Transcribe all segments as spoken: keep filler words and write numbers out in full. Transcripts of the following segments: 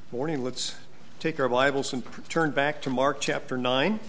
Morning. Let's take our Bibles and turn back to Mark chapter nine.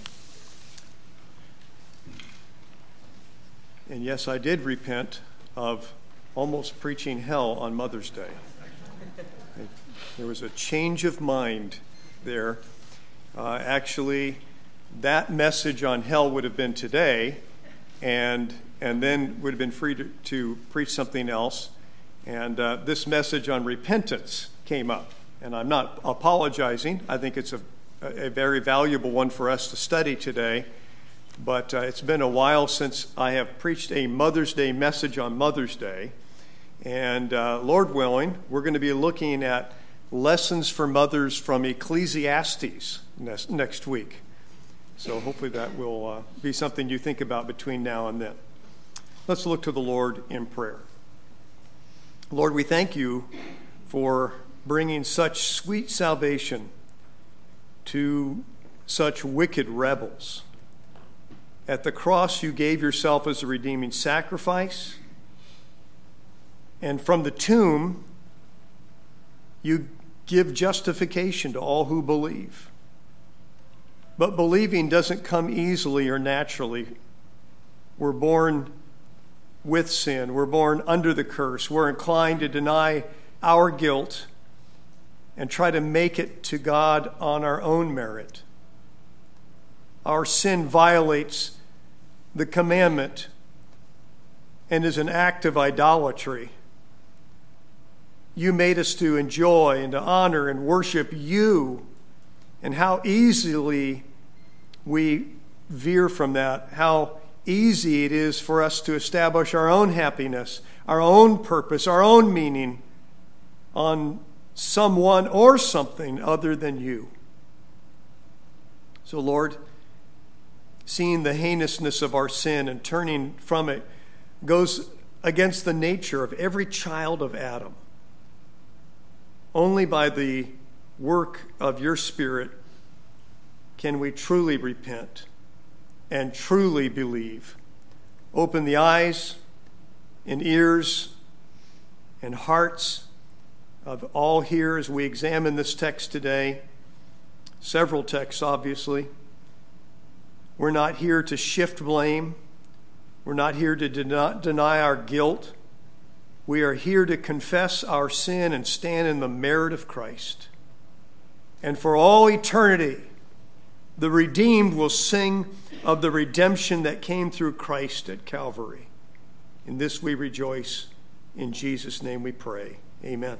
And yes, I did repent of almost preaching hell on Mother's Day. There was a change of mind there. Uh, actually, that message on hell would have been today, and and then would have been free to, to preach something else. And uh, this message on repentance came up. And I'm not apologizing. I think it's a, a very valuable one for us to study today. But uh, it's been a while since I have preached a Mother's Day message on Mother's Day. And uh, Lord willing, we're going to be looking at lessons for mothers from Ecclesiastes next, next week. So hopefully that will uh, be something you think about between now and then. Let's look to the Lord in prayer. Lord, we thank you for bringing such sweet salvation to such wicked rebels. At the cross, you gave yourself as a redeeming sacrifice. And from the tomb, you give justification to all who believe. But believing doesn't come easily or naturally. We're born with sin. We're born under the curse. We're inclined to deny our guilt and try to make it to God on our own merit. Our sin violates the commandment and is an act of idolatry. You made us to enjoy and to honor and worship you, and how easily we veer from that, how easy it is for us to establish our own happiness, our own purpose, our own meaning on someone or something other than you. So, Lord, seeing the heinousness of our sin and turning from it goes against the nature of every child of Adam. Only by the work of your Spirit can we truly repent and truly believe. Open the eyes and ears and hearts of all here as we examine this text today. Several texts, obviously. We're not here to shift blame. We're not here to den- deny our guilt. We are here to confess our sin and stand in the merit of Christ. And for all eternity, the redeemed will sing of the redemption that came through Christ at Calvary. In this we rejoice. In Jesus' name we pray. Amen.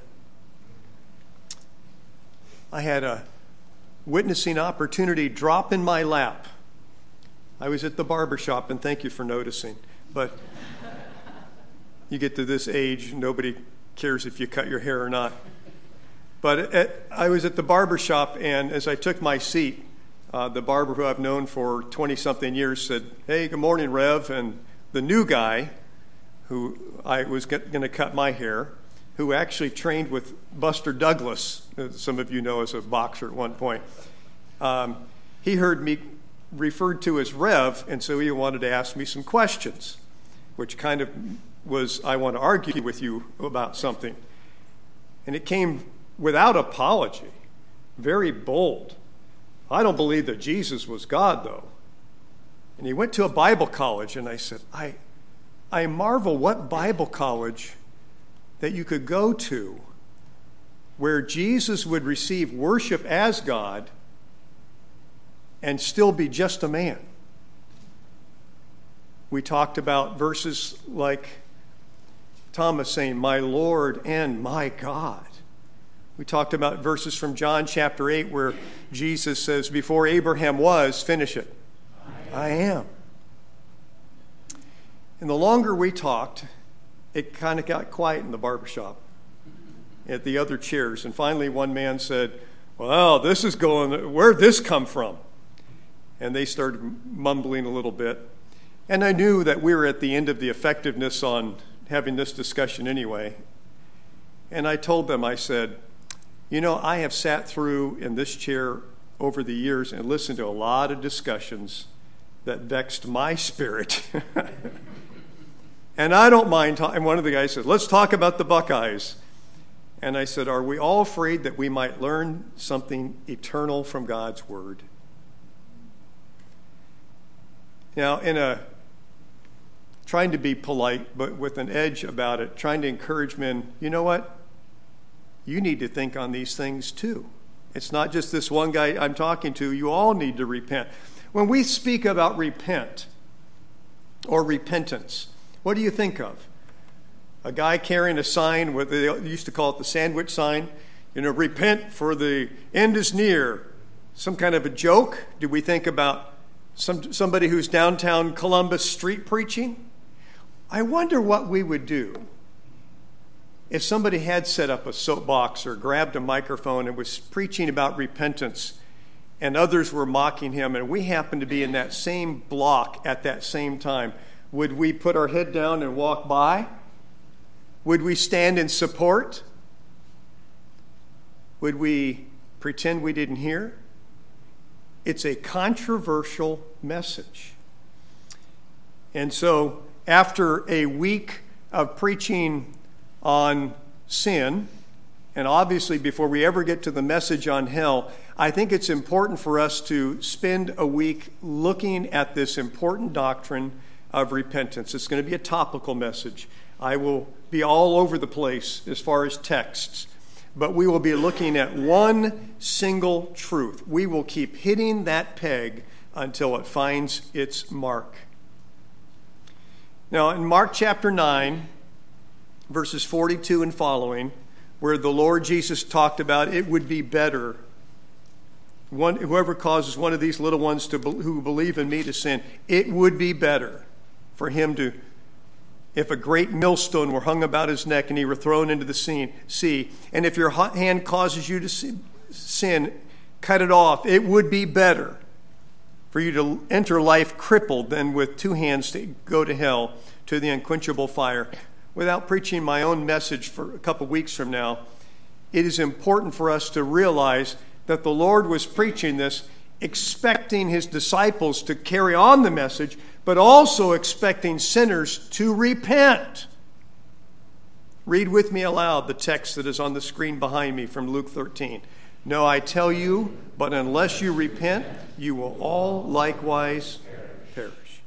I had a witnessing opportunity drop in my lap. I was at the barber shop, and thank you for noticing. But you get to this age, nobody cares if you cut your hair or not. But at, I was at the barber shop, and as I took my seat, uh, the barber who I've known for twenty-something years said, "Hey, good morning, Rev." And the new guy, who I was going to cut my hair, who actually trained with Buster Douglas, some of you know as a boxer at one point. Um, he heard me referred to as Rev, and so he wanted to ask me some questions, which kind of was, I want to argue with you about something. And it came without apology, very bold. I don't believe that Jesus was God, though. And he went to a Bible college, and I said, I, I marvel what Bible college that you could go to where Jesus would receive worship as God and still be just a man. We talked about verses like Thomas saying, "My Lord and my God." We talked about verses from John chapter eight where Jesus says, "Before Abraham was," finish it, "I am." And the longer we talked, it kind of got quiet in the barbershop at the other chairs. And finally one man said, "Well, this is going, where'd this come from?" And they started mumbling a little bit. And I knew that we were at the end of the effectiveness on having this discussion anyway. And I told them, I said, "You know, I have sat through in this chair over the years and listened to a lot of discussions that vexed my spirit." And I don't mind talking. And one of the guys said, "Let's talk about the Buckeyes." And I said, are we all afraid that we might learn something eternal from God's Word? Now, in a trying to be polite, but with an edge about it, trying to encourage men, you know what? You need to think on these things too. It's not just this one guy I'm talking to. You all need to repent. When we speak about repent or repentance, what do you think of? A guy carrying a sign, what they used to call it the sandwich sign, you know, repent for the end is near. Some kind of a joke? Do we think about some somebody who's downtown Columbus street preaching? I wonder what we would do if somebody had set up a soapbox or grabbed a microphone and was preaching about repentance and others were mocking him and we happened to be in that same block at that same time. Would we put our head down and walk by? Would we stand in support? Would we pretend we didn't hear? It's a controversial message. And so after a week of preaching on sin, and obviously before we ever get to the message on hell, I think it's important for us to spend a week looking at this important doctrine of repentance. It's going to be a topical message. I will be all over the place as far as texts, but we will be looking at one single truth. We will keep hitting that peg until it finds its mark. Now, in Mark chapter nine, verses forty-two and following, where the Lord Jesus talked about it would be better, one, whoever causes one of these little ones to who believe in me to sin, it would be better for him to, if a great millstone were hung about his neck and he were thrown into the sea, and if your hand causes you to sin, cut it off. It would be better for you to enter life crippled than with two hands to go to hell, to the unquenchable fire. Without preaching my own message for a couple weeks from now, it is important for us to realize that the Lord was preaching this, expecting his disciples to carry on the message, but also expecting sinners to repent. Read with me aloud the text that is on the screen behind me from Luke thirteen. No, I tell you, but unless you repent, you will all likewise perish.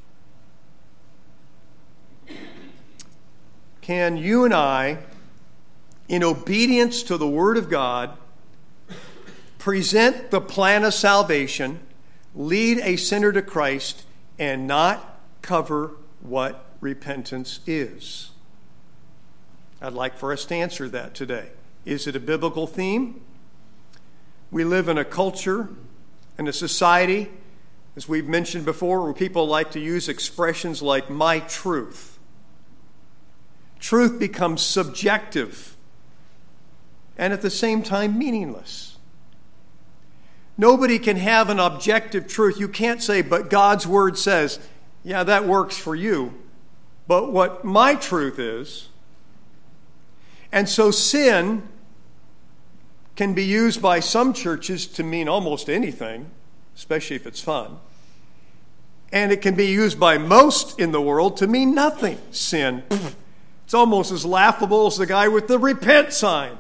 Can you and I, in obedience to the Word of God, present the plan of salvation, lead a sinner to Christ, and not cover what repentance is? I'd like for us to answer that today. Is it a biblical theme? We live in a culture and a society, as we've mentioned before, where people like to use expressions like my truth. Truth becomes subjective and at the same time meaningless. Nobody can have an objective truth. You can't say, but God's Word says, yeah, that works for you. But what my truth is, and so sin can be used by some churches to mean almost anything, especially if it's fun. And it can be used by most in the world to mean nothing. Sin. It's almost as laughable as the guy with the repent sign.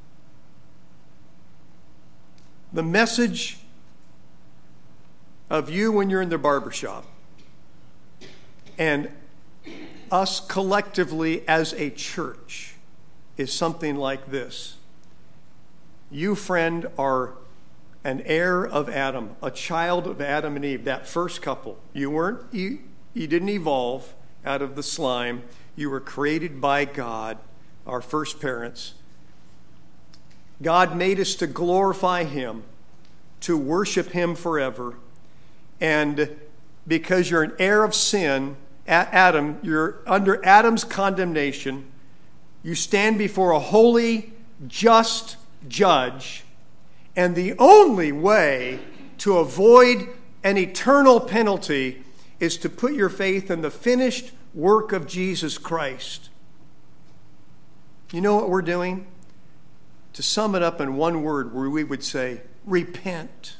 The message of you when you're in the barbershop and us collectively as a church is something like this. You, friend, are an heir of Adam, a child of Adam and Eve, that first couple. You weren't, you, you didn't evolve out of the slime. You were created by God, our first parents. God made us to glorify Him, to worship Him forever. And because you're an heir of sin, Adam, you're under Adam's condemnation. You stand before a holy, just judge, and the only way to avoid an eternal penalty is to put your faith in the finished work of Jesus Christ. You know what we're doing? To sum it up in one word, where we would say, repent.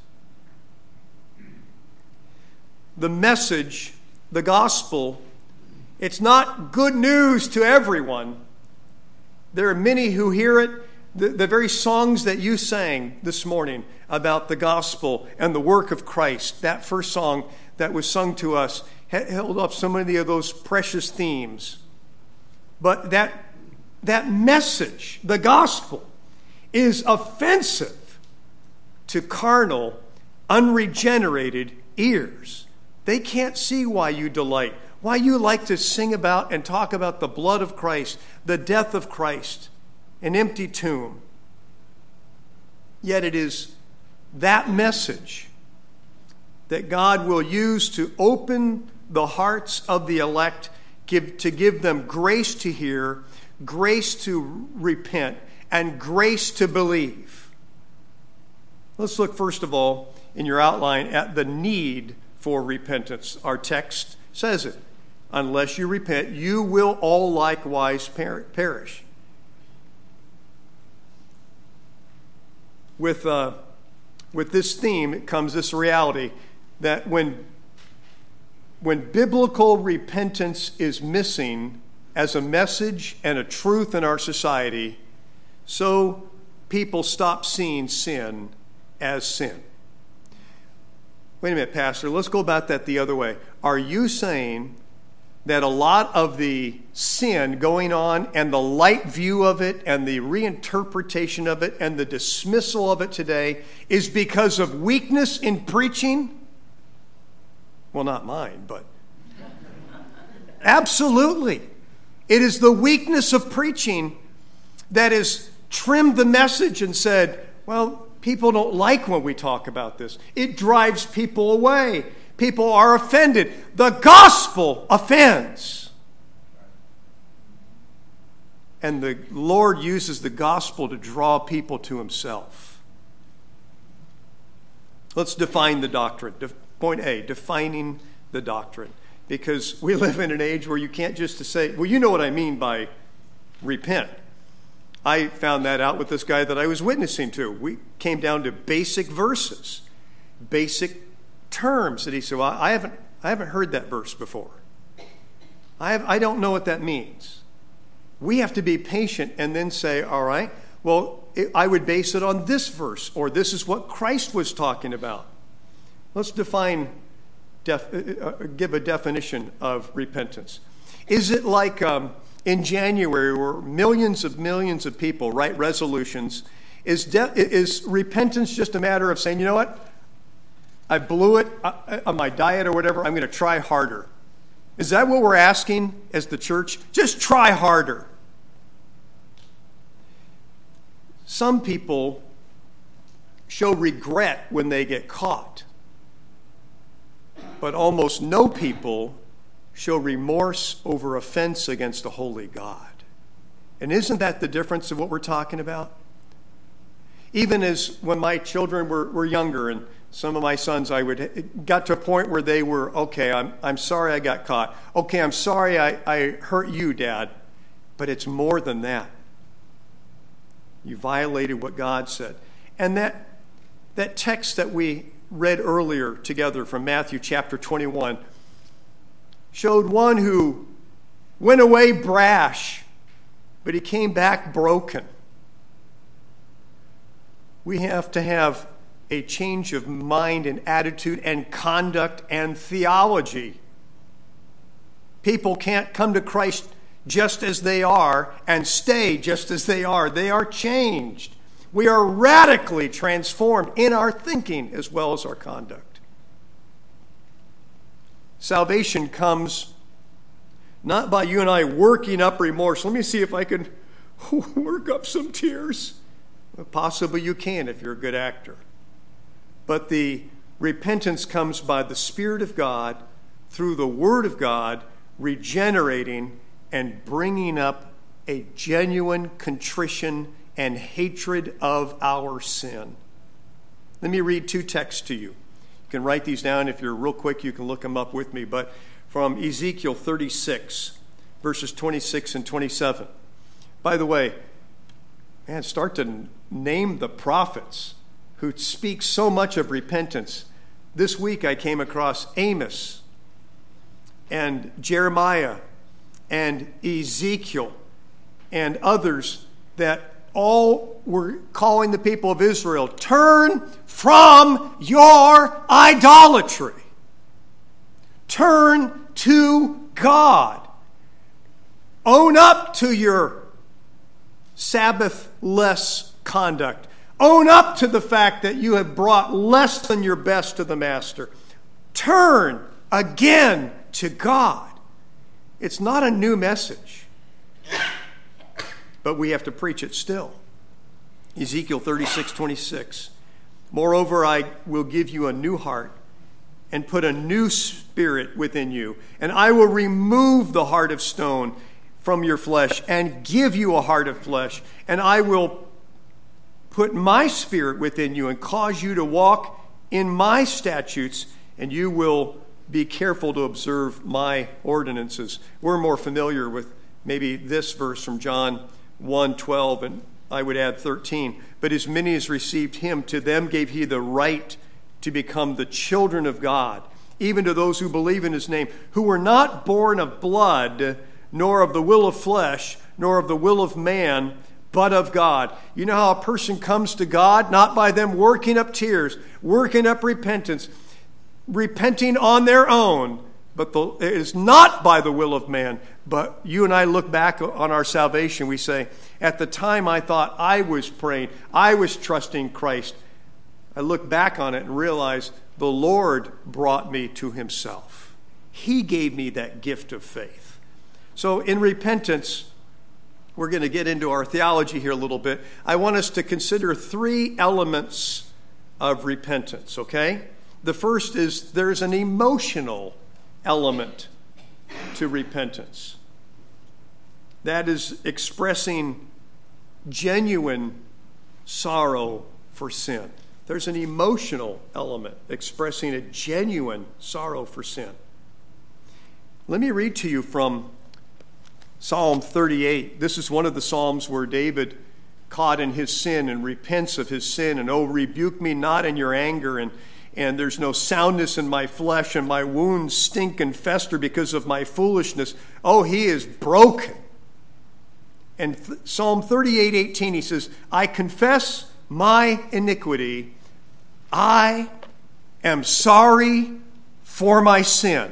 The message, the gospel, it's not good news to everyone. There are many who hear it. The, the very songs that you sang this morning about the gospel and the work of Christ, that first song that was sung to us held up so many of those precious themes. But that, that message, the gospel, is offensive to carnal, unregenerated ears. They can't see why you delight, why you like to sing about and talk about the blood of Christ, the death of Christ, an empty tomb. Yet it is that message that God will use to open the hearts of the elect, give, to give them grace to hear, grace to repent, and grace to believe. Let's look first of all in your outline at the need for repentance. Our text says it. Unless you repent, you will all likewise per- perish. With, uh, with this theme comes this reality that when, when biblical repentance is missing as a message and a truth in our society, so people stop seeing sin as sin. Wait a minute, Pastor, let's go about that the other way. Are you saying that a lot of the sin going on and the light view of it and the reinterpretation of it and the dismissal of it today is because of weakness in preaching? Well, not mine, but absolutely. It is the weakness of preaching that has trimmed the message and said, well, people don't like when we talk about this. It drives people away. People are offended. The gospel offends. And the Lord uses the gospel to draw people to himself. Let's define the doctrine. Point A, defining the doctrine. Because we live in an age where you can't just say, well, you know what I mean by repent. I found that out with this guy that I was witnessing to. We came down to basic verses, basic terms that he said, well, I haven't, I haven't heard that verse before. I, have, I don't know what that means. We have to be patient and then say, all right, well, it, I would base it on this verse, or this is what Christ was talking about. Let's define, def, uh, give a definition of repentance. Is it like um, in January where millions of millions of people write resolutions? Is, de- is repentance just a matter of saying, you know what? I blew it on my diet or whatever. I'm going to try harder. Is that what we're asking as the church? Just try harder. Some people show regret when they get caught, but almost no people show remorse over offense against a holy God. And isn't that the difference of what we're talking about? Even as when my children were, were younger, and some of my sons, I would it got to a point where they were, okay, I'm I'm sorry I got caught. Okay, I'm sorry I, I hurt you, Dad. But it's more than that. You violated what God said. And that that text that we read earlier together from Matthew chapter twenty-one showed one who went away brash, but he came back broken. We have to have a change of mind and attitude and conduct and theology. People can't come to Christ just as they are and stay just as they are. They are changed. We are radically transformed in our thinking as well as our conduct. Salvation comes not by you and I working up remorse. Let me see if I can work up some tears. Possibly you can if you're a good actor. But the repentance comes by the Spirit of God through the Word of God, regenerating and bringing up a genuine contrition and hatred of our sin. Let me read two texts to you. You can write these down. If you're real quick, you can look them up with me. But from Ezekiel thirty-six, verses twenty-six and twenty-seven. By the way, man, start to name the prophets who speak so much of repentance. This week I came across Amos and Jeremiah and Ezekiel and others that all were calling the people of Israel, turn from your idolatry. Turn to God. Own up to your Sabbath-less conduct. Own up to the fact that you have brought less than your best to the Master. Turn again to God. It's not a new message, but we have to preach it still. Ezekiel thirty-six twenty-six. Moreover, I will give you a new heart and put a new spirit within you, and I will remove the heart of stone from your flesh and give you a heart of flesh, and I will put my spirit within you and cause you to walk in my statutes, and you will be careful to observe my ordinances. We're more familiar with maybe this verse from John one twelve, and I would add thirteen. But as many as received him, to them gave he the right to become the children of God, even to those who believe in his name, who were not born of blood, nor of the will of flesh, nor of the will of man, but of God. You know how a person comes to God? Not by them working up tears, working up repentance, repenting on their own, but the, it is not by the will of man. But you and I look back on our salvation, we say, at the time I thought I was praying, I was trusting Christ. I look back on it and realize the Lord brought me to himself. He gave me that gift of faith. So in repentance, we're going to get into our theology here a little bit. I want us to consider three elements of repentance, okay? The first is there's an emotional element to repentance. That is expressing genuine sorrow for sin. There's an emotional element expressing a genuine sorrow for sin. Let me read to you from Psalm thirty-eight. This is one of the Psalms where David, caught in his sin and repents of his sin, and oh, rebuke me not in your anger, and and there's no soundness in my flesh, and my wounds stink and fester because of my foolishness. Oh, he is broken. And th- Psalm thirty-eight eighteen, he says, I confess my iniquity. I am sorry for my sin.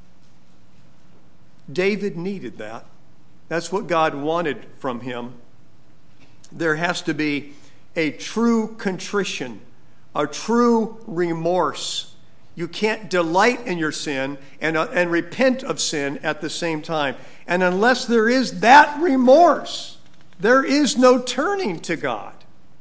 David needed that. That's what God wanted from him. There has to be a true contrition, a true remorse. You can't delight in your sin and, uh, and repent of sin at the same time. And unless there is that remorse, there is no turning to God.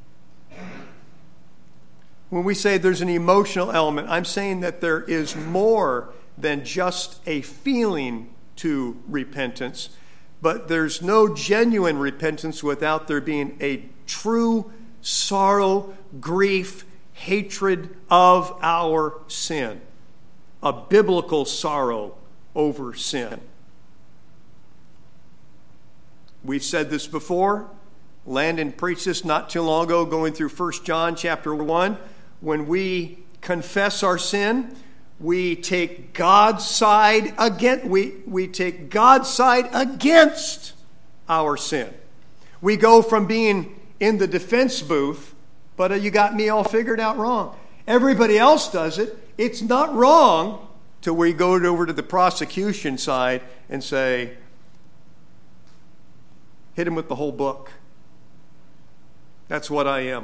When we say there's an emotional element, I'm saying that there is more than just a feeling to repentance, but there's no genuine repentance without there being a true sorrow, grief, hatred of our sin. A biblical sorrow over sin. We've said this before. Landon preached this not too long ago, going through First John chapter one. When we confess our sin, we take God's side against, we, we take God's side against our sin. We go from being in the defense booth, but uh, you got me all figured out wrong. Everybody else does it. It's not wrong till we go over to the prosecution side and say, hit him with the whole book. That's what I am.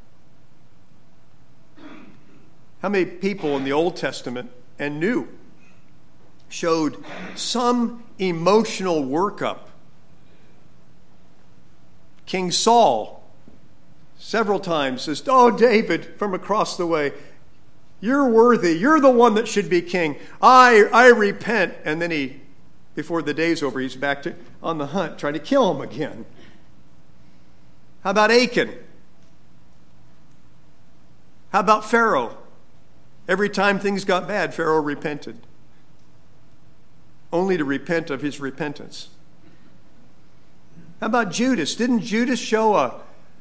How many people in the Old Testament and New showed some emotional workup? King Saul several times says, oh, David, from across the way, you're worthy. You're the one that should be king. I, I repent. And then he, before the day's over, he's back to on the hunt, trying to kill him again. How about Achan? How about Pharaoh? Every time things got bad, Pharaoh repented, only to repent of his repentance. How about Judas? Didn't Judas show a,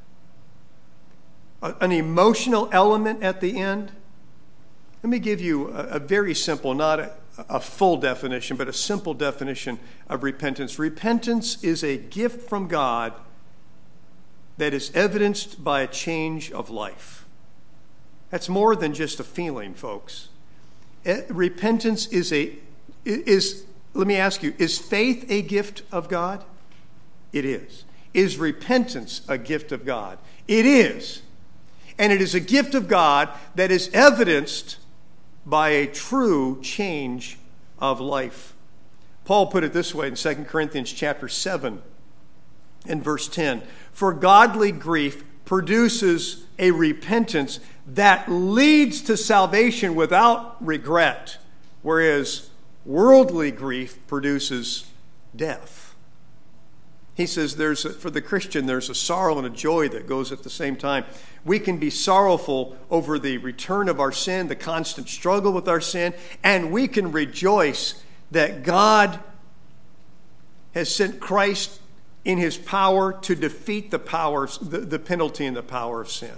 a an emotional element at the end? Let me give you a, a very simple, not a, a full definition, but a simple definition of repentance. Repentance is a gift from God that is evidenced by a change of life. That's more than just a feeling, folks. Repentance is a, is, let me ask you, is faith a gift of God? It is. Is repentance a gift of God? It is. And it is a gift of God that is evidenced by a true change of life. Paul put it this way in Second Corinthians chapter seven and verse ten. For godly grief produces a repentance that leads to salvation without regret, whereas worldly grief produces death. He says there's a, for the Christian, there's a sorrow and a joy that goes at the same time. We can be sorrowful over the return of our sin, the constant struggle with our sin, and we can rejoice that God has sent Christ in his power to defeat the power, the, the penalty and the power of sin.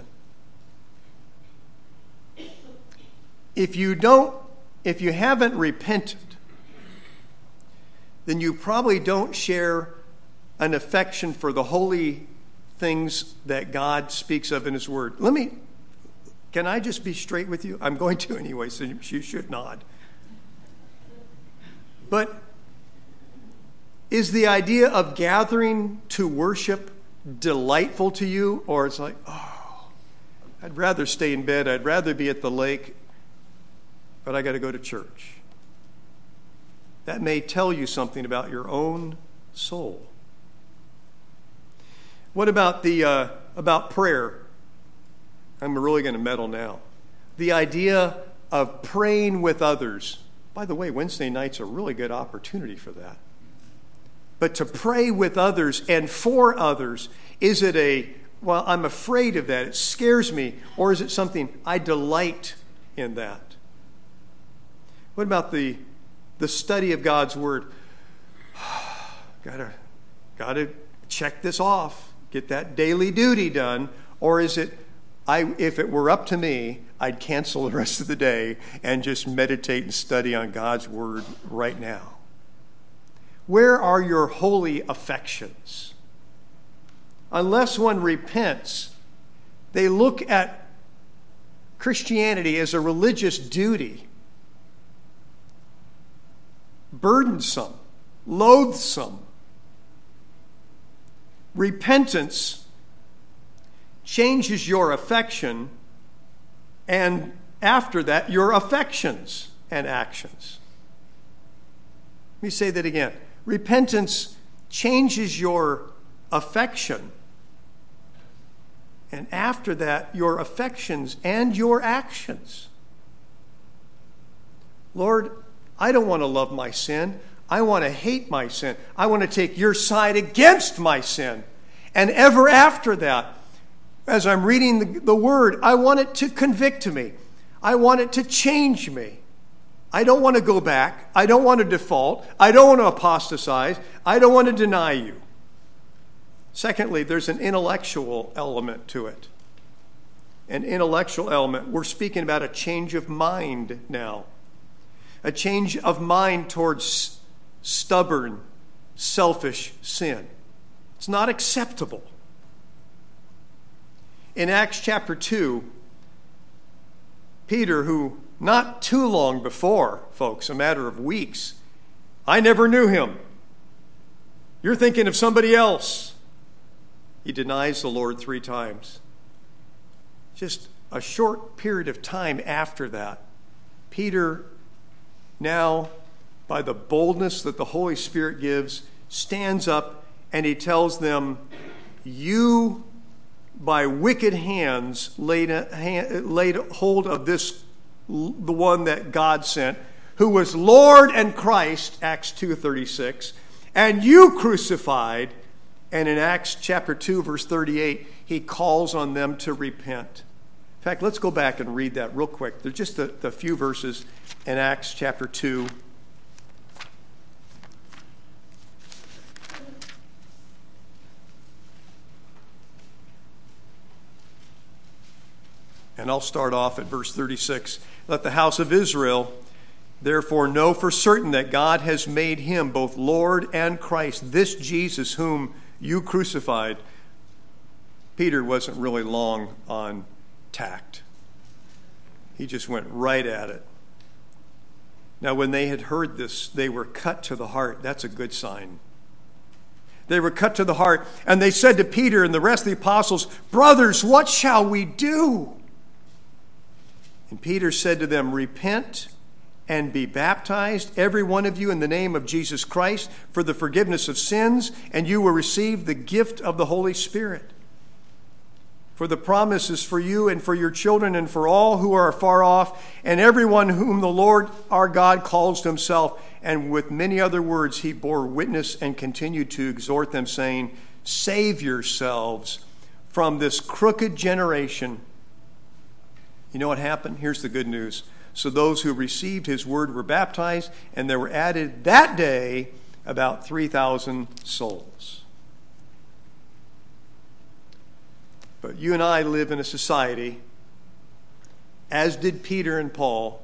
If you don't, if you haven't repented, then you probably don't share an affection for the holy things that God speaks of in his word. Let me, can I just be straight with you? I'm going to anyway, so you should nod. But is the idea of gathering to worship delightful to you? Or it's like, oh, I'd rather stay in bed. I'd rather be at the lake, but I got to go to church. That may tell you something about your own soul. What about the uh, about prayer? I'm really going to meddle now. The idea of praying with others. By the way, Wednesday night's a really good opportunity for that. But to pray with others and for others, is it a, well, I'm afraid of that, it scares me, or is it something I delight in that? What about the the study of God's word? gotta, gotta check this off. Get that daily duty done. Or is it, I, if it were up to me, I'd cancel the rest of the day and just meditate and study on God's word right now? Where are your holy affections? Unless one repents, they look at Christianity as a religious duty. Burdensome, loathsome. Repentance changes your affection, and after that, your affections and actions. Let me say that again. Repentance changes your affection, and after that, your affections and your actions. Lord, I don't want to love my sin. I want to hate my sin. I want to take your side against my sin. And ever after that, as I'm reading the, the word, I want it to convict me. I want it to change me. I don't want to go back. I don't want to default. I don't want to apostatize. I don't want to deny you. Secondly, there's an intellectual element to it. An intellectual element. We're speaking about a change of mind now. A change of mind towards stubborn, selfish sin. It's not acceptable. In Acts chapter two, Peter, who not too long before, folks, a matter of weeks, I never knew him. You're thinking of somebody else. He denies the Lord three times. Just a short period of time after that, Peter, now, by the boldness that the Holy Spirit gives, stands up and he tells them, you, by wicked hands, laid, a, hand, laid hold of this, the one that God sent, who was Lord and Christ, Acts two thirty-six, and you crucified. And in Acts chapter two, verse thirty-eight, he calls on them to repent. In fact, let's go back and read that real quick. There's just the, the few verses in Acts chapter two. And I'll start off at verse thirty-six. Let the house of Israel therefore know for certain that God has made him both Lord and Christ, this Jesus whom you crucified. Peter wasn't really long on tact. He just went right at it. Now, when they had heard this, they were cut to the heart. That's a good sign. They were cut to the heart, and they said to Peter and the rest of the apostles, "Brothers, what shall we do?" And Peter said to them, "Repent and be baptized, every one of you, in the name of Jesus Christ, for the forgiveness of sins, and you will receive the gift of the Holy Spirit. For the promise is for you and for your children and for all who are far off, and everyone whom the Lord our God calls to himself." And with many other words he bore witness and continued to exhort them, saying, "Save yourselves from this crooked generation." You know what happened? Here's the good news. So those who received his word were baptized, and there were added that day about three thousand souls. But you and I live in a society, as did Peter and Paul,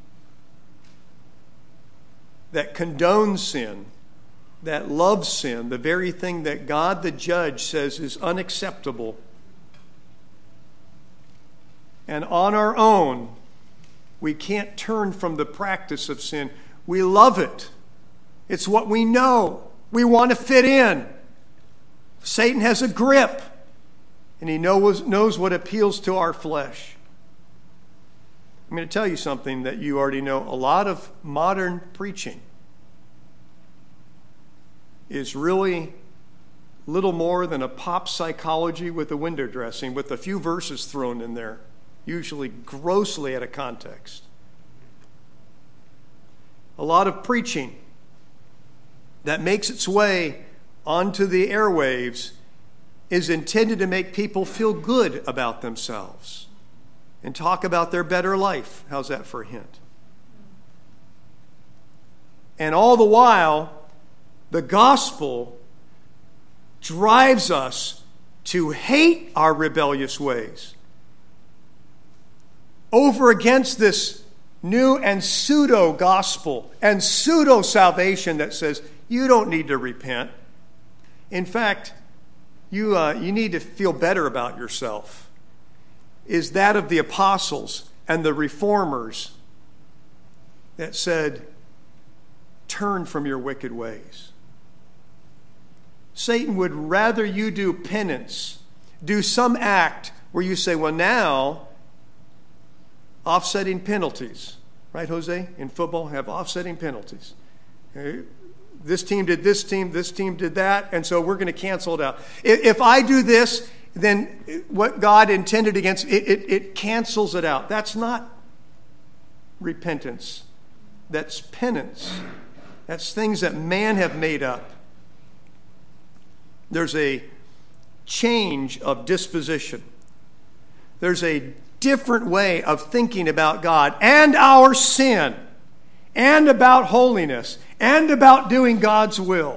that condones sin, that loves sin, the very thing that God the judge says is unacceptable. And on our own, we can't turn from the practice of sin. We love it. It's what we know. We want to fit in. Satan has a grip, and he knows, knows what appeals to our flesh. I'm going to tell you something that you already know. A lot of modern preaching is really little more than a pop psychology with a window dressing, with a few verses thrown in there, usually grossly out of context. A lot of preaching that makes its way onto the airwaves is intended to make people feel good about themselves and talk about their better life. How's that for a hint? And all the while, the gospel drives us to hate our rebellious ways over against this new and pseudo gospel and pseudo salvation that says you don't need to repent. In fact, you uh, you need to feel better about yourself. Is that of the apostles and the reformers that said, "Turn from your wicked ways." Satan would rather you do penance, do some act where you say, "Well, now, offsetting penalties." Right, Jose? In football, have offsetting penalties. Okay. This team did this team, this team did that, and so we're going to cancel it out. If I do this, then what God intended against, it, it, it cancels it out. That's not repentance. That's penance. That's things that man have made up. There's a change of disposition. There's a different way of thinking about God and our sin and about holiness and about doing God's will.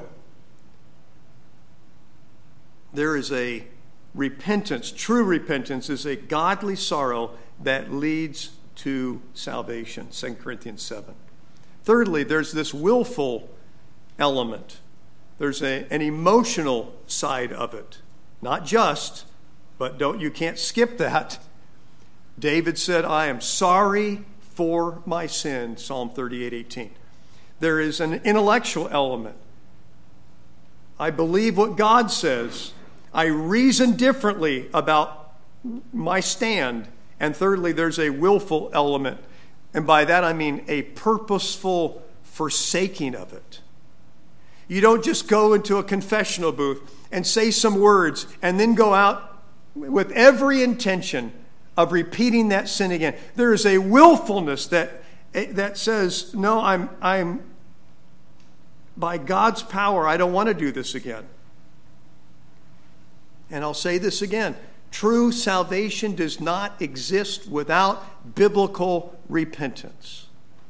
There is a repentance. True repentance is a godly sorrow that leads to salvation, Second Corinthians seven. Thirdly, there's this willful element. There's a, an emotional side of it. Not just, but don't you can't skip that. David said, "I am sorry for my sin," Psalm thirty-eight eighteen. There is an intellectual element. I believe what God says. I reason differently about my stand. And thirdly, there's a willful element. And by that I mean a purposeful forsaking of it. You don't just go into a confessional booth and say some words and then go out with every intention of repeating that sin again. There is a willfulness that that says, "No, I'm I'm by God's power, I don't want to do this again." And I'll say this again. True salvation does not exist without biblical repentance.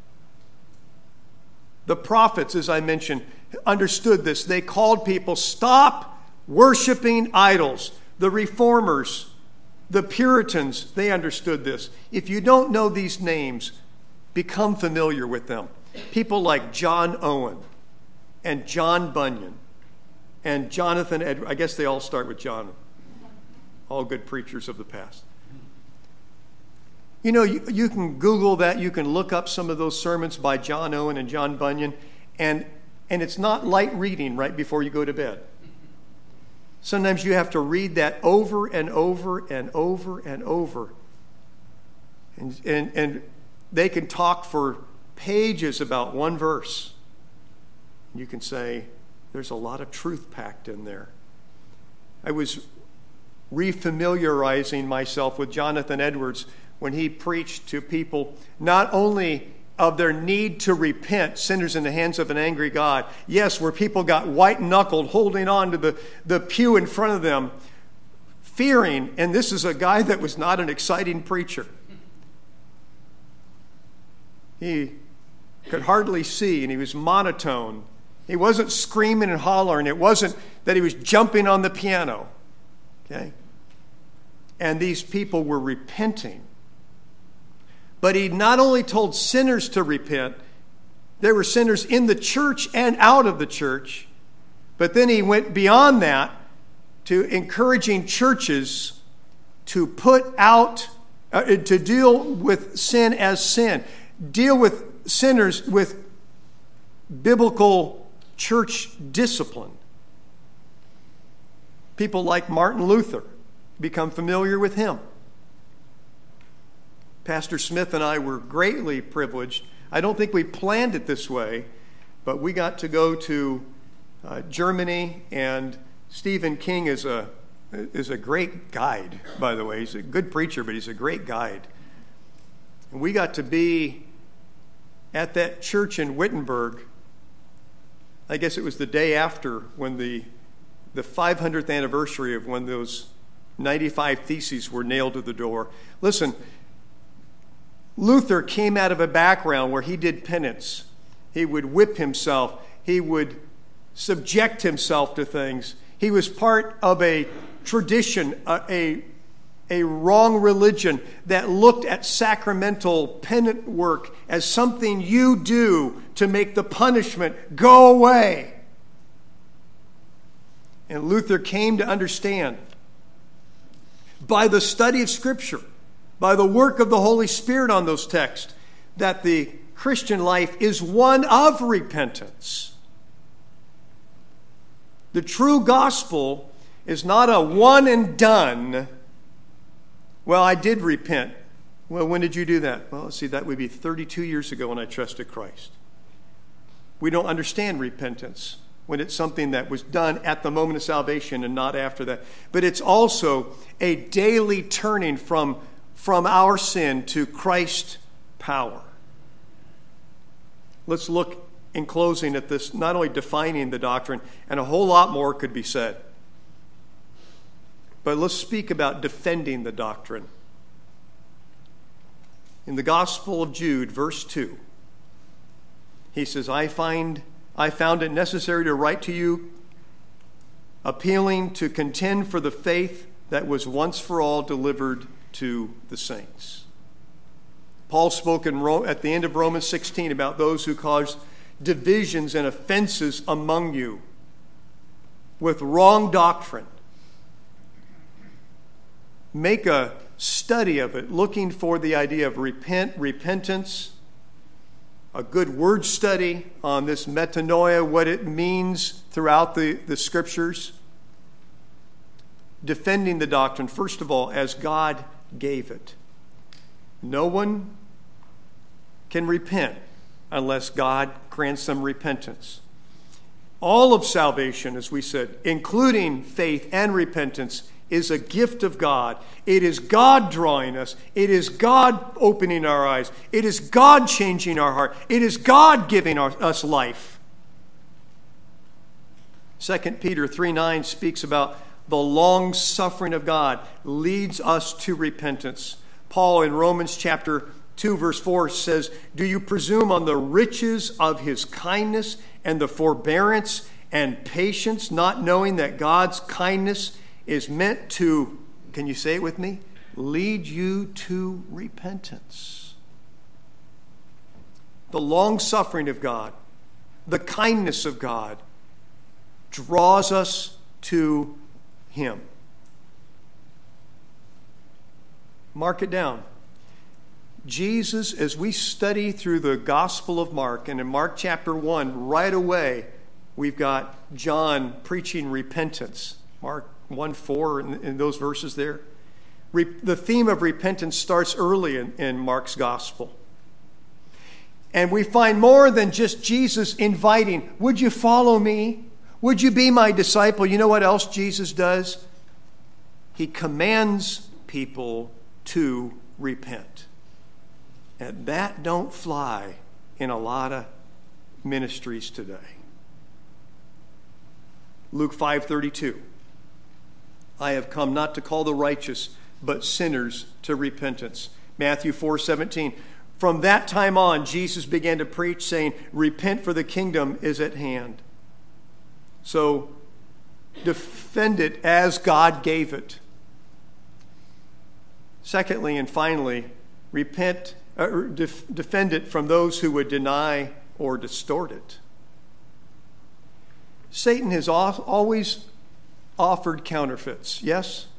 The prophets, as I mentioned, understood this. They called people, "Stop worshiping idols." The reformers, the Puritans, they understood this. If you don't know these names, become familiar with them. People like John Owen and John Bunyan and Jonathan Edwards. I guess they all start with John. all good preachers of the past. You know, you, you can Google that. You can look up some of those sermons by John Owen and John Bunyan, and, and it's not light reading right before you go to bed. Sometimes you have to read that over and over and over and over. And, and, and they can talk for pages about one verse. You can say, there's a lot of truth packed in there. I was refamiliarizing myself with Jonathan Edwards when he preached to people not only of their need to repent, sinners in the hands of an angry God. Yes, where people got white-knuckled, holding on to the, the pew in front of them, fearing, and this is a guy that was not an exciting preacher. He could hardly see, and he was monotone. He wasn't screaming and hollering. It wasn't that he was jumping on the piano. Okay? And these people were repenting. But he not only told sinners to repent, there were sinners in the church and out of the church, but then he went beyond that to encouraging churches to put out, uh, to deal with sin as sin, deal with sinners with biblical church discipline. People like Martin Luther become familiar with him. Pastor Smith and I were greatly privileged. I don't think we planned it this way, but we got to go to uh, Germany, and Stephen King is a is a great guide, by the way. He's a good preacher, but he's a great guide. And we got to be at that church in Wittenberg. I guess it was the day after when the the five hundredth anniversary of when those ninety-five theses were nailed to the door. Listen, Luther came out of a background where he did penance. He would whip himself. He would subject himself to things. He was part of a tradition, a, a, a wrong religion that looked at sacramental penance work as something you do to make the punishment go away. And Luther came to understand by the study of Scripture, by the work of the Holy Spirit on those texts, that the Christian life is one of repentance. The true gospel is not a one and done. Well, I did repent. Well, when did you do that? Well, see, that would be thirty-two years ago when I trusted Christ. We don't understand repentance when it's something that was done at the moment of salvation and not after that. But it's also a daily turning from from our sin to Christ's power. Let's look in closing at this, not only defining the doctrine, and a whole lot more could be said, but let's speak about defending the doctrine. In the Gospel of Jude, verse two, he says, I find I found it necessary to write to you, appealing to contend for the faith that was once for all delivered to the saints. Paul spoke in Rome, at the end of Romans sixteen about those who cause divisions and offenses among you with wrong doctrine. Make a study of it, looking for the idea of repent, repentance, a good word study on this metanoia, what it means throughout the, the Scriptures. Defending the doctrine, first of all, as God gave it. No one can repent unless God grants them repentance. All of salvation, as we said, including faith and repentance, is a gift of God. It is God drawing us. It is God opening our eyes. It is God changing our heart. It is God giving our, us life. Second Peter three nine speaks about the long suffering of God leads us to repentance. Paul in Romans chapter two verse four says, do you presume on the riches of his kindness and the forbearance and patience, not knowing that God's kindness is meant to, can you say it with me? Lead you to repentance. The long suffering of God, the kindness of God draws us to Him. Mark it down. Jesus, as we study through the Gospel of Mark, and in Mark chapter one, right away, we've got John preaching repentance. Mark one four, in, in those verses there. Re, the theme of repentance starts early in, in Mark's Gospel. And we find more than just Jesus inviting, would you follow me? Would you be my disciple? You know what else Jesus does? He commands people to repent. And that don't fly in a lot of ministries today. Luke five thirty-two. I have come not to call the righteous, but sinners to repentance. Matthew four seventeen. From that time on, Jesus began to preach, saying, repent, for the kingdom is at hand. So, defend it as God gave it. Secondly and finally, repent, uh, def, defend it from those who would deny or distort it. Satan has always offered counterfeits, yes?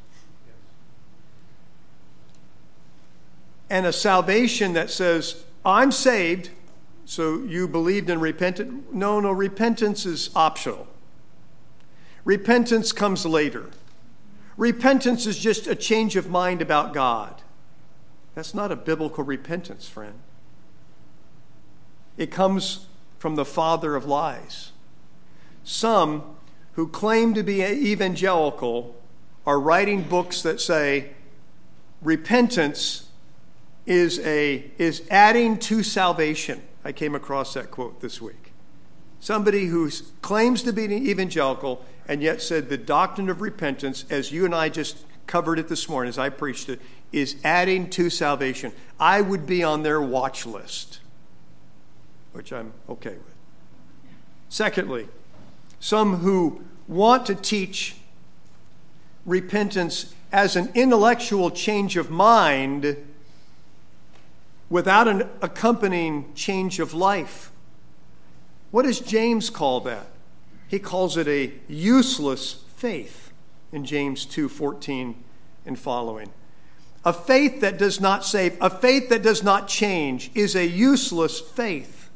And a salvation that says, I'm saved, so you believed and repented. No, no, repentance is optional. Repentance comes later. Repentance is just a change of mind about God. That's not a biblical repentance, friend. It comes from the father of lies. Some who claim to be evangelical are writing books that say repentance is a is adding to salvation. I came across that quote this week. Somebody who claims to be an evangelical and yet said the doctrine of repentance, as you and I just covered it this morning as I preached it, is adding to salvation. I would be on their watch list, which I'm okay with. Secondly, some who want to teach repentance as an intellectual change of mind without an accompanying change of life. What does James call that? He calls it a useless faith in James two fourteen and following. A faith that does not save, a faith that does not change, is a useless faith.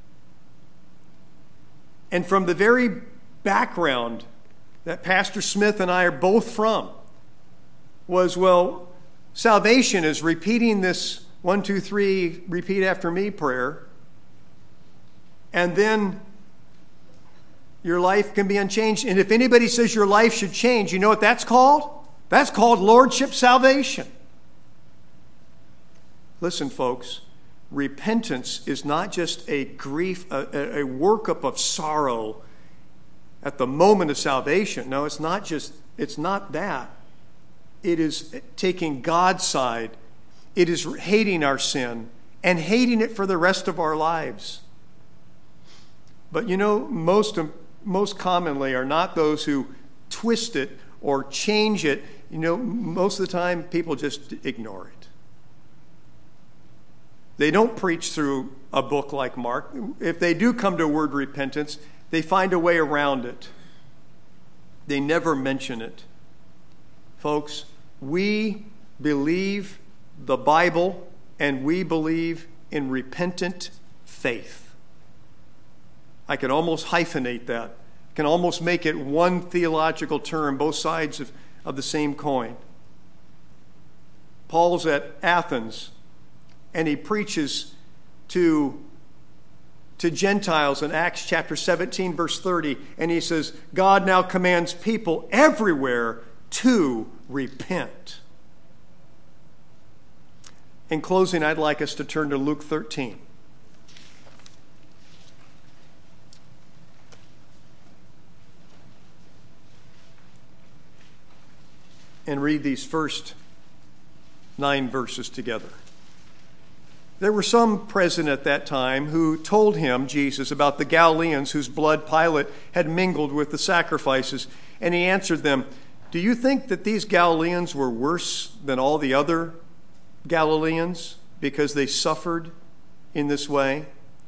And from the very background that Pastor Smith and I are both from was, well, salvation is repeating this one, two, three, repeat after me prayer. And then your life can be unchanged. And if anybody says your life should change, you know what that's called? That's called lordship salvation. Listen, folks, repentance is not just a grief, a, a workup of sorrow at the moment of salvation. No, it's not just, it's not that. It is taking God's side. It is hating our sin and hating it for the rest of our lives. But you know, most, most commonly are not those who twist it or change it. You know, most of the time people just ignore it. They don't preach through a book like Mark. If they do come to a word repentance, they find a way around it. They never mention it. Folks, we believe the Bible and we believe in repentant faith. I can almost hyphenate that. I can almost make it one theological term, both sides of, of the same coin. Paul's at Athens, and he preaches to, to Gentiles in Acts chapter seventeen, verse thirty, and he says, God now commands people everywhere to repent. In closing, I'd like us to turn to Luke thirteen. And read these first nine verses together. There were some present at that time who told him, Jesus, about the Galileans whose blood Pilate had mingled with the sacrifices. And he answered them, do you think that these Galileans were worse than all the other Galileans because they suffered in this way?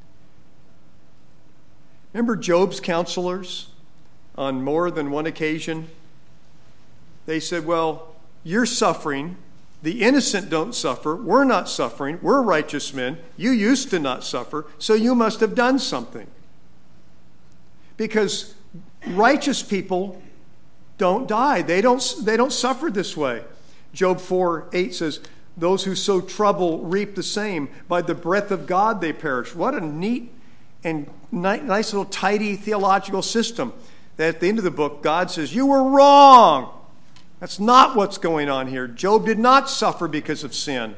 Remember Job's counselors on more than one occasion? They said, well, you're suffering The innocent don't suffer. We're not suffering. We're righteous men. You used to not suffer, so you must have done something. Because righteous people don't die. They don't, they don't suffer this way. Job four eight says, those who sow trouble reap the same. By the breath of God they perish. What a neat and nice little tidy theological system. That at the end of the book, God says, you were wrong. That's not what's going on here. Job did not suffer because of sin.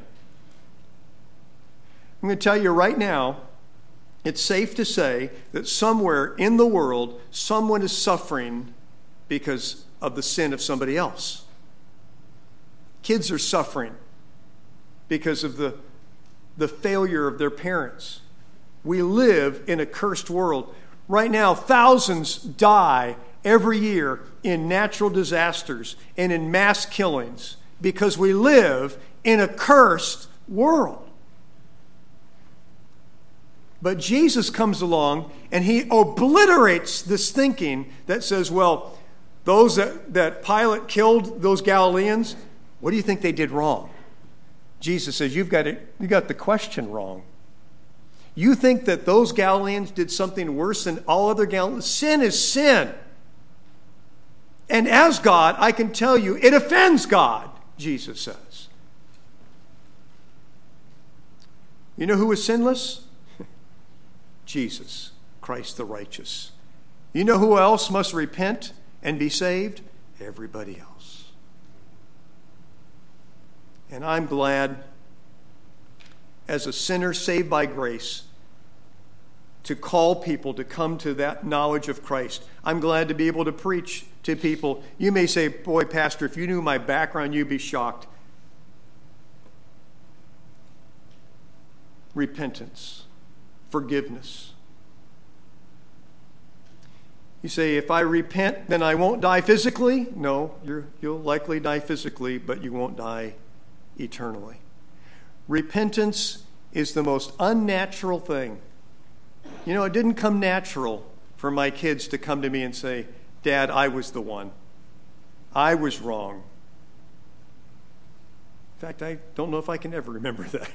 I'm going to tell you right now, it's safe to say that somewhere in the world, someone is suffering because of the sin of somebody else. Kids are suffering because of the, the failure of their parents. We live in a cursed world. Right now, thousands die every year in natural disasters and in mass killings because we live in a cursed world. But Jesus comes along and he obliterates this thinking that says, well, those that, that Pilate killed, those Galileans, what do you think they did wrong? Jesus says, you've got it, you got the question wrong. You think that those Galileans did something worse than all other Galileans? Sin is sin. And as God, I can tell you, it offends God, Jesus says. You know who was sinless? Jesus, Christ the righteous. You know who else must repent and be saved? Everybody else. And I'm glad, as a sinner saved by grace, to call people to come to that knowledge of Christ. I'm glad to be able to preach to people. You may say, boy, Pastor, if you knew my background, you'd be shocked. Repentance, forgiveness. You say, if I repent, then I won't die physically? No, you're, you'll likely die physically, but you won't die eternally. Repentance is the most unnatural thing. You know, it didn't come natural for my kids to come to me and say, Dad, I was the one. I was wrong. In fact, I don't know if I can ever remember that.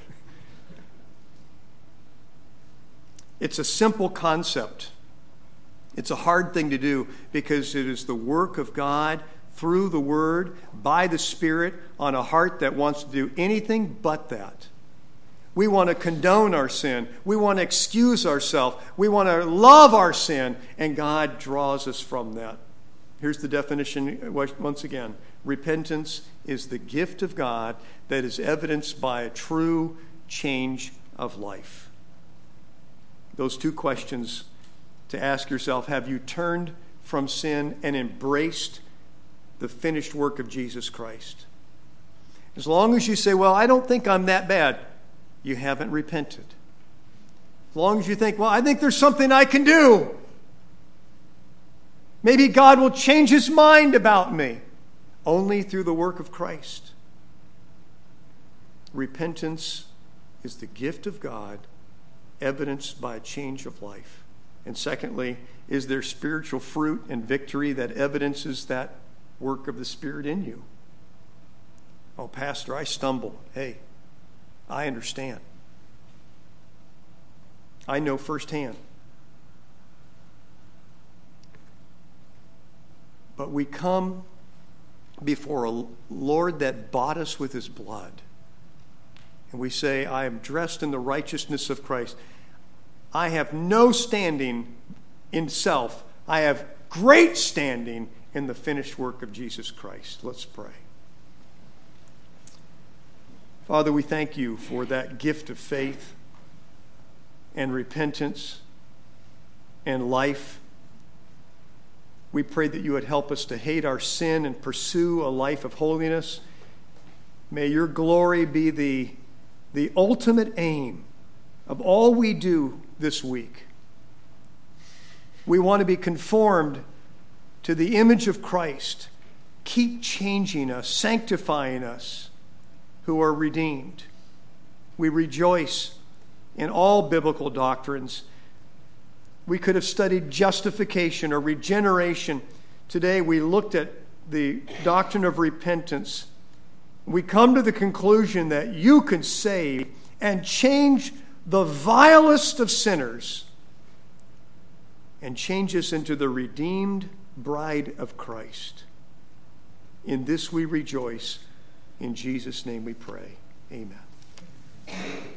It's a simple concept. It's a hard thing to do because it is the work of God through the Word, by the Spirit, on a heart that wants to do anything but that. We want to condone our sin. We want to excuse ourselves. We want to love our sin, and God draws us from that. Here's the definition once again. Repentance is the gift of God that is evidenced by a true change of life. Those two questions to ask yourself: have you turned from sin and embraced the finished work of Jesus Christ? As long as you say, well, I don't think I'm that bad, you haven't repented. As long as you think, well, I think there's something I can do. Maybe God will change his mind about me. Only through the work of Christ. Repentance is the gift of God, evidenced by a change of life. And secondly, is there spiritual fruit and victory that evidences that work of the Spirit in you? Oh, Pastor, I stumble. Hey, I understand. I know firsthand. But we come before a Lord that bought us with his blood. And we say, I am dressed in the righteousness of Christ. I have no standing in self. I have great standing in the finished work of Jesus Christ. Let's pray. Father, we thank you for that gift of faith and repentance and life. We pray that you would help us to hate our sin and pursue a life of holiness. May your glory be the, the ultimate aim of all we do this week. We want to be conformed to the image of Christ. Keep changing us, sanctifying us, who are redeemed. We rejoice in all biblical doctrines. We could have studied justification or regeneration. Today we looked at the doctrine of repentance. we come to the conclusion that you can save and change the vilest of sinners and change us into the redeemed bride of Christ. In this we rejoice. In Jesus' name we pray. Amen.